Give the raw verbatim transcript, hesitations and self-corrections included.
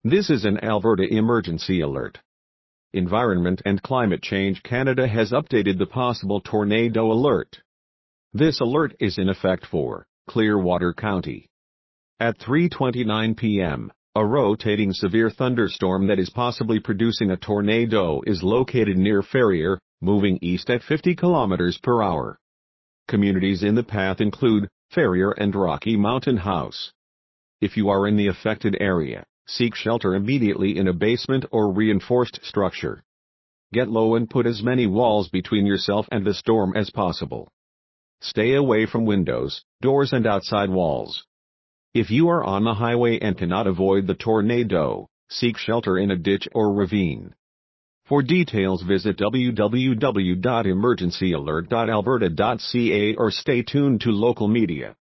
This is an Alberta emergency alert. Environment and Climate Change Canada has updated the possible tornado alert. This alert is in effect for Clearwater County. At three twenty-nine p m, a rotating severe thunderstorm that is possibly producing a tornado is located near Ferrier, moving east at fifty kilometers per hour. Communities in the path include Ferrier and Rocky Mountain House. If you are in the affected area, seek shelter immediately in a basement or reinforced structure. Get low and put as many walls between yourself and the storm as possible. Stay away from windows, doors and outside walls. If you are on the highway and cannot avoid the tornado, seek shelter in a ditch or ravine. For details visit w w w dot emergency alert dot alberta dot c a or stay tuned to local media.